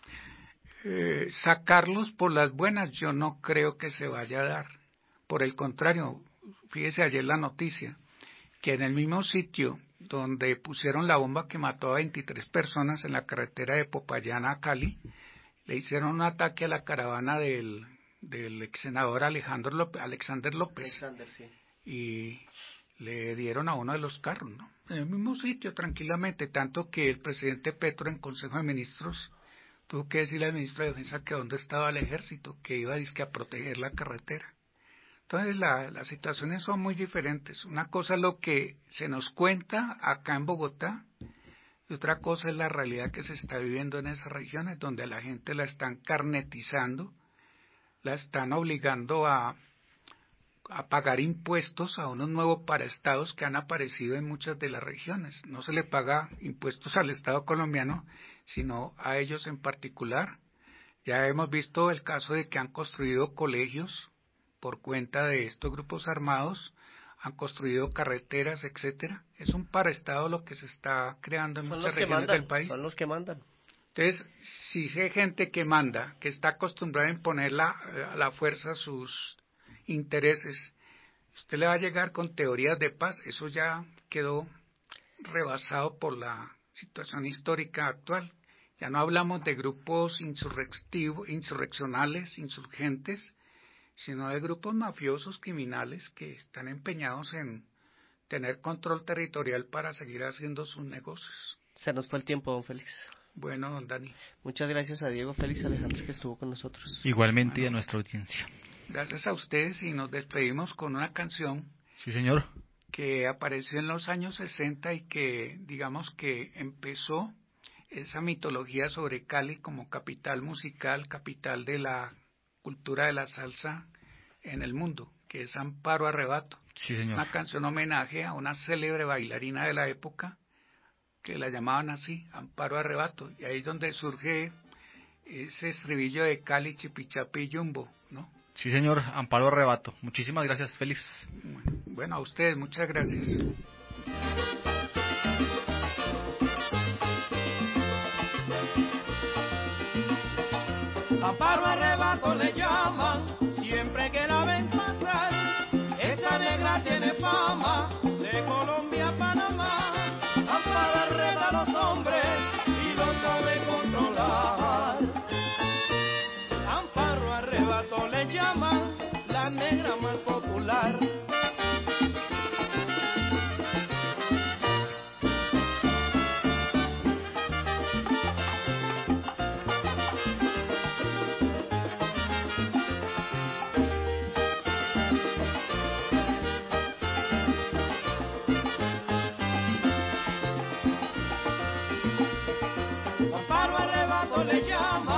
sacarlos por las buenas yo no creo que se vaya a dar. Por el contrario, fíjese ayer la noticia, que en el mismo sitio donde pusieron la bomba que mató a 23 personas en la carretera de Popayán a Cali, le hicieron un ataque a la caravana del ex senador Alexander López. Sí. Y le dieron a uno de los carros, ¿no? En el mismo sitio, tranquilamente, tanto que el presidente Petro en Consejo de Ministros tuvo que decirle al ministro de Defensa que dónde estaba el ejército, que iba a proteger la carretera. Entonces las situaciones son muy diferentes. Una cosa es lo que se nos cuenta acá en Bogotá y otra cosa es la realidad que se está viviendo en esas regiones donde a la gente la están carnetizando, la están obligando a pagar impuestos a unos nuevos paraestados que han aparecido en muchas de las regiones. No se le paga impuestos al Estado colombiano, sino a ellos en particular. Ya hemos visto el caso de que han construido colegios por cuenta de estos grupos armados, han construido carreteras, etcétera. Es un paraestado lo que se está creando en muchas regiones del país. Son los que mandan. Entonces, si hay gente que manda, que está acostumbrada a imponer a la fuerza sus intereses, usted le va a llegar con teorías de paz, eso ya quedó rebasado por la situación histórica actual. Ya no hablamos de grupos insurreccionales, insurgentes, sino de grupos mafiosos criminales que están empeñados en tener control territorial para seguir haciendo sus negocios. Se nos fue el tiempo, don Félix. Bueno, don Dani. Muchas gracias a Diego Félix Alejandro que estuvo con nosotros. Igualmente y a nuestra audiencia. Gracias a ustedes y nos despedimos con una canción. Sí, señor. Que apareció en los años 60 y que digamos que empezó esa mitología sobre Cali como capital musical, capital de la cultura de la salsa en el mundo, que es Amparo Arrebato. Sí, señor. Una canción homenaje a una célebre bailarina de la época que la llamaban así, Amparo Arrebato, y ahí es donde surge ese estribillo de Cali, Chipichapi y Jumbo, ¿no? Sí, señor, Amparo Arrebato. Muchísimas gracias, Félix. Bueno, a ustedes, muchas gracias. Amparo Arrebato le llaman, siempre que la ven pasar. Esta negra tiene fama de Colombia a Panamá. Amparo arreda a los hombres y los sabe controlar. Amparo Arrebato le llaman, la negra más popular. Amparo Arrebato le llama.